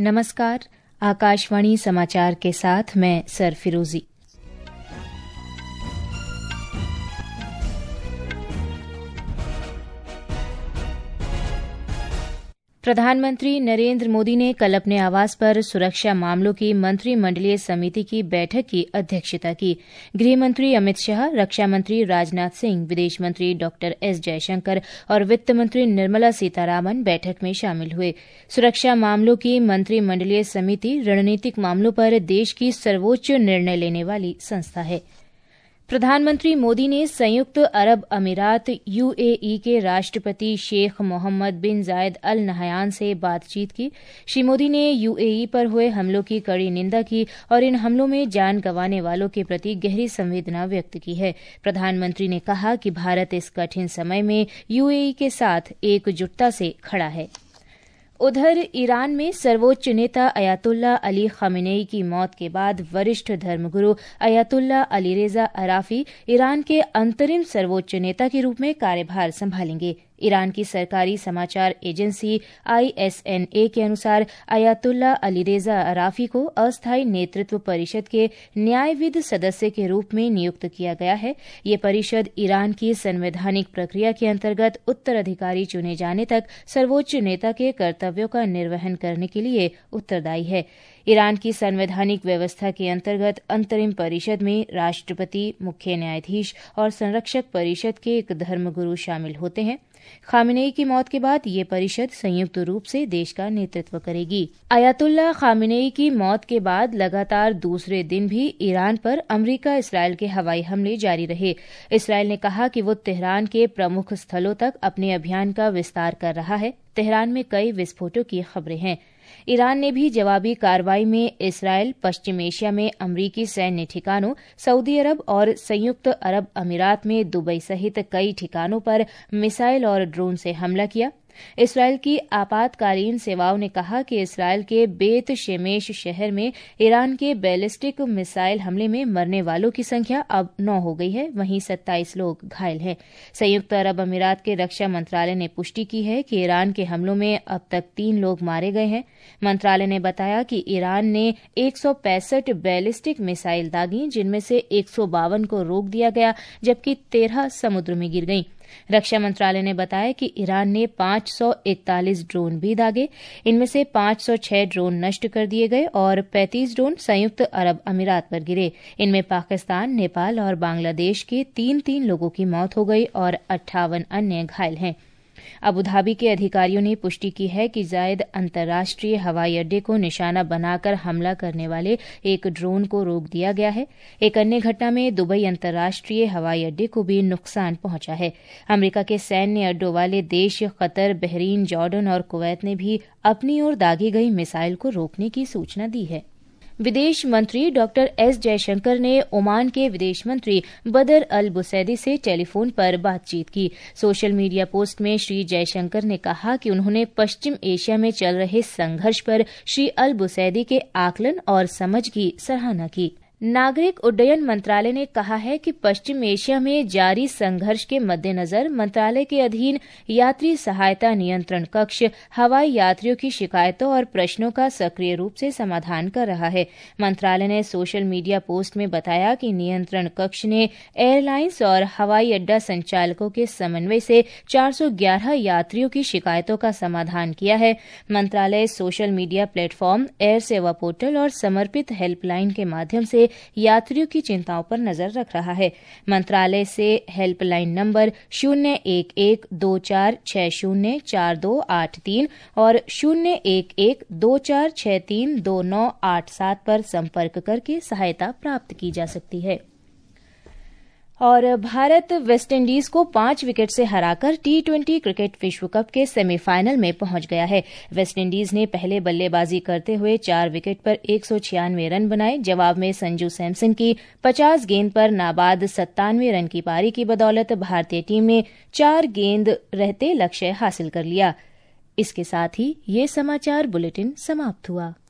नमस्कार। आकाशवाणी समाचार के साथ मैं सर फिरोजी। प्रधानमंत्री नरेंद्र मोदी ने कल अपने आवास पर सुरक्षा मामलों की मंत्रिमंडलीय समिति की बैठक की अध्यक्षता की। गृह मंत्री अमित शाह, रक्षा मंत्री राजनाथ सिंह, विदेश मंत्री डॉक्टर एस जयशंकर और वित्त मंत्री निर्मला सीतारामन बैठक में शामिल हुए। सुरक्षा मामलों की मंत्रिमंडलीय समिति रणनीतिक मामलों पर देश की सर्वोच्च निर्णय लेने वाली संस्था है। प्रधानमंत्री मोदी ने संयुक्त अरब अमीरात यूएई के राष्ट्रपति शेख मोहम्मद बिन जायद अल नहयान से बातचीत की। श्री मोदी ने यूएई पर हुए हमलों की कड़ी निंदा की और इन हमलों में जान गंवाने वालों के प्रति गहरी संवेदना व्यक्त की है। प्रधानमंत्री ने कहा कि भारत इस कठिन समय में यूएई के साथ एकजुटता से खड़ा है। उधर ईरान में सर्वोच्च नेता अयातुल्ला अली खामेनेई की मौत के बाद वरिष्ठ धर्मगुरु अयातुल्ला अली रेजा अराफी ईरान के अंतरिम सर्वोच्च नेता के रूप में कार्यभार संभालेंगे। ईरान की सरकारी समाचार एजेंसी ISNA के अनुसार अयातुल्ला अली रेजा अराफी को अस्थायी नेतृत्व परिषद के न्यायविद सदस्य के रूप में नियुक्त किया गया है। ये परिषद ईरान की संवैधानिक प्रक्रिया के अंतर्गत उत्तराधिकारी चुने जाने तक सर्वोच्च नेता के कर्तव्यों का निर्वहन करने के लिए उत्तरदायी है। ईरान की संवैधानिक व्यवस्था के अंतर्गत अंतरिम परिषद में राष्ट्रपति, मुख्य न्यायाधीश और संरक्षक परिषद के एक धर्मगुरु शामिल होते हैं। खामेनेई की मौत के बाद ये परिषद संयुक्त रूप से देश का नेतृत्व करेगी। अयातुल्ला खामेनेई की मौत के बाद लगातार दूसरे दिन भी ईरान पर अमेरिका इसराइल के हवाई हमले जारी रहे। इसराइल ने कहा कि वो तेहरान के प्रमुख स्थलों तक अपने अभियान का विस्तार कर रहा है। तेहरान में कई विस्फोटों की खबरें हैं। ईरान ने भी जवाबी कार्रवाई में इसराइल, पश्चिम एशिया में अमरीकी सैन्य ठिकानों, सऊदी अरब और संयुक्त अरब अमीरात में दुबई सहित कई ठिकानों पर मिसाइल और ड्रोन से हमला किया। इसराइल की आपातकालीन सेवाओं ने कहा कि इसराइल के बेत शेमेश शहर में ईरान के बैलिस्टिक मिसाइल हमले में मरने वालों की संख्या अब 9 हो गई है, वहीं 27 लोग घायल हैं। संयुक्त अरब अमीरात के रक्षा मंत्रालय ने पुष्टि की है कि ईरान के हमलों में अब तक 3 लोग मारे गए हैं। मंत्रालय ने बताया कि ईरान ने 165 बैलिस्टिक मिसाइल दागी, जिनमें से 152 को रोक दिया गया, जबकि 13 समुद्र में गिर गईं। रक्षा मंत्रालय ने बताया कि ईरान ने 541 ड्रोन भी दागे। इनमें से 506 ड्रोन नष्ट कर दिए गए और 35 ड्रोन संयुक्त अरब अमीरात पर गिरे। इनमें पाकिस्तान, नेपाल और बांग्लादेश के 3 लोगों की मौत हो गई और 58 अन्य घायल हैं। अबू धाबी के अधिकारियों ने पुष्टि की है कि जायद अंतर्राष्ट्रीय हवाई अड्डे को निशाना बनाकर हमला करने वाले एक ड्रोन को रोक दिया गया है। एक अन्य घटना में दुबई अंतर्राष्ट्रीय हवाई अड्डे को भी नुकसान पहुंचा है। अमेरिका के सैन्य अड्डों वाले देश कतर, बहरीन, जॉर्डन और कुवैत ने भी अपनी ओर दागी गई मिसाइल को रोकने की सूचना दी है। विदेश मंत्री डॉक्टर एस जयशंकर ने ओमान के विदेश मंत्री बदर अल बुसैदी से टेलीफोन पर बातचीत की। सोशल मीडिया पोस्ट में श्री जयशंकर ने कहा कि उन्होंने पश्चिम एशिया में चल रहे संघर्ष पर श्री अल बुसैदी के आकलन और समझ की सराहना की। नागरिक उड्डयन मंत्रालय ने कहा है कि पश्चिम एशिया में जारी संघर्ष के मद्देनजर मंत्रालय के अधीन यात्री सहायता नियंत्रण कक्ष हवाई यात्रियों की शिकायतों और प्रश्नों का सक्रिय रूप से समाधान कर रहा है। मंत्रालय ने सोशल मीडिया पोस्ट में बताया कि नियंत्रण कक्ष ने एयरलाइंस और हवाई अड्डा संचालकों के समन्वय से 411 यात्रियों की शिकायतों का समाधान किया है। मंत्रालय social media platform, air Sewa portal और समर्पित हेल्पलाइन के माध्यम से यात्रियों की चिंताओं पर नजर रख रहा है। मंत्रालय से हेल्पलाइन नंबर 01124604283 और 01124632987 पर संपर्क करके सहायता प्राप्त की जा सकती है। और भारत वेस्टइंडीज को 5 विकेट से हराकर T20 क्रिकेट विश्व कप के सेमीफाइनल में पहुंच गया है। वेस्टइंडीज ने पहले बल्लेबाजी करते हुए 4 विकेट पर 196 रन बनाए। जवाब में संजू सैमसन की 50 गेंद पर नाबाद 97 रन की पारी की बदौलत भारतीय टीम ने 4 गेंद रहते लक्ष्य हासिल कर लिया। इसके साथ ही ये समाचार बुलेटिन समाप्त हुआ।